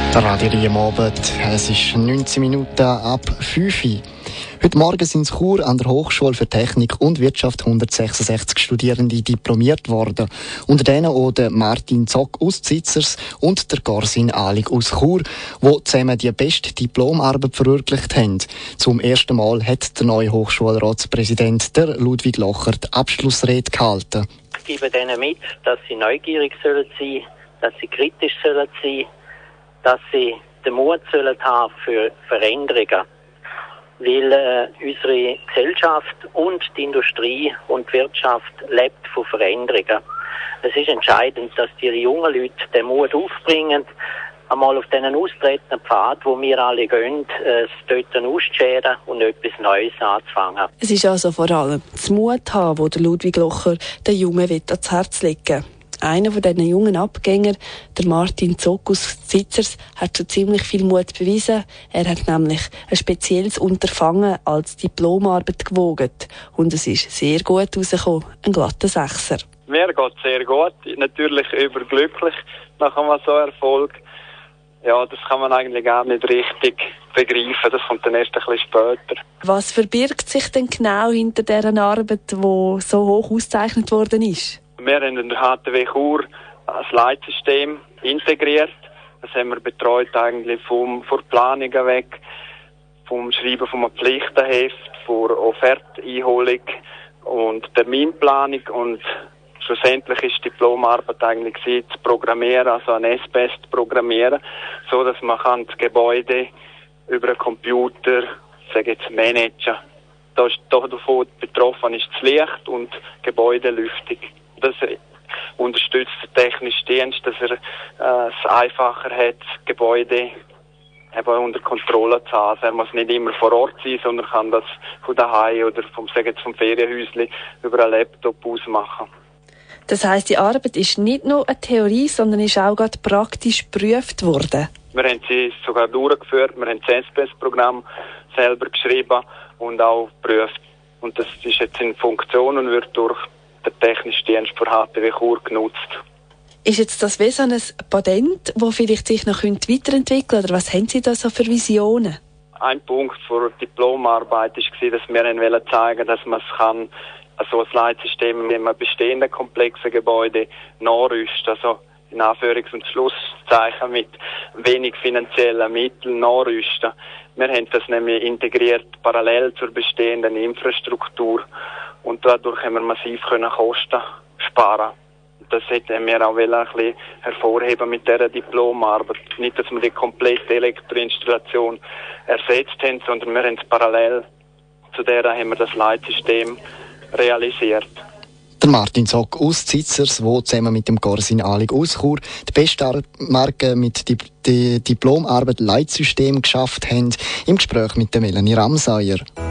Der Radio am Abend, es ist 19 Minuten ab 5 Uhr. Heute Morgen sind in Chur an der Hochschule für Technik und Wirtschaft 166 Studierende diplomiert worden. Unter denen auch der Martin Zock aus Zitzers und der Gorsin Alig aus Chur, die zusammen die beste Diplomarbeit verwirklicht haben. Zum ersten Mal hat der neue Hochschulratspräsident, der Ludwig Locher, die Abschlussrede gehalten. Ich gebe denen mit, dass sie neugierig sein sollen, dass sie kritisch sein sollen, dass sie den Mut haben für Veränderungen. Weil unsere Gesellschaft und die Industrie und die Wirtschaft lebt von Veränderungen. Es ist entscheidend, dass die jungen Leute den Mut aufbringen, einmal auf diesen austretenden Pfad, wo wir alle gehen, es dort auszuscheren und etwas Neues anzufangen. Es ist also vor allem das Mut haben, wo der Ludwig Locher den Jungen ans Herz legen will. Einer von diesen jungen Abgängern, der Martin Zock aus Zitzers, hat schon ziemlich viel Mut bewiesen. Er hat nämlich ein spezielles Unterfangen als Diplomarbeit gewogen. Und es ist sehr gut rausgekommen, ein glatter Sechser. Mir geht es sehr gut, natürlich überglücklich nach einem so Erfolg. Ja, das kann man eigentlich gar nicht richtig begreifen, das kommt dann erst ein bisschen später. Was verbirgt sich denn genau hinter dieser Arbeit, die so hoch ausgezeichnet worden ist? Wir haben in der HTW Chur ein Leitsystem integriert. Das haben wir betreut eigentlich von Planungen weg, vom Schreiben von einem Pflichtenheft, von Offerteinholung und Terminplanung. Und schlussendlich ist die Diplomarbeit eigentlich zu programmieren, also ein SPS zu programmieren, so dass man das Gebäude über einen Computer, managen. Davon betroffen ist das Licht und die Gebäudelüftung. Das unterstützt den technischen Dienst, dass er es einfacher hat, das Gebäude eben unter Kontrolle zu haben. Also er muss nicht immer vor Ort sein, sondern kann das von daheim oder vom Ferienhäuschen über einen Laptop aus machen. Das heisst, die Arbeit ist nicht nur eine Theorie, sondern ist auch gerade praktisch geprüft worden. Wir haben sie sogar durchgeführt, wir haben das SPS-Programm selber geschrieben und auch geprüft. Und das ist jetzt in Funktion und wird durch den technischen Dienst von HTW Chur genutzt. Ist jetzt das wie so ein Patent, das vielleicht sich noch weiterentwickeln könnte? Oder was haben Sie da so für Visionen? Ein Punkt für die Diplomarbeit war, dass wir zeigen wollten, dass man es kann, also ein Leitsystem mit einem bestehenden komplexen Gebäude nachrüsten. Also in Anführungs- und Schlusszeichen mit wenig finanziellen Mitteln nachrüsten. Wir haben das nämlich integriert parallel zur bestehenden Infrastruktur. Und dadurch haben wir massiv Kosten sparen. Das hätten wir auch ein bisschen hervorheben mit dieser Diplomarbeit. Nicht, dass wir die komplette Elektroinstallation ersetzt haben, sondern wir haben parallel zu der haben wir das Leitsystem realisiert. Der Martin Zock aus Zitzers, der zusammen mit dem Gorsin Alig aus Chur die beste Marke mit der Diplomarbeit Leitsystem geschafft haben, im Gespräch mit der Melanie Ramsayer.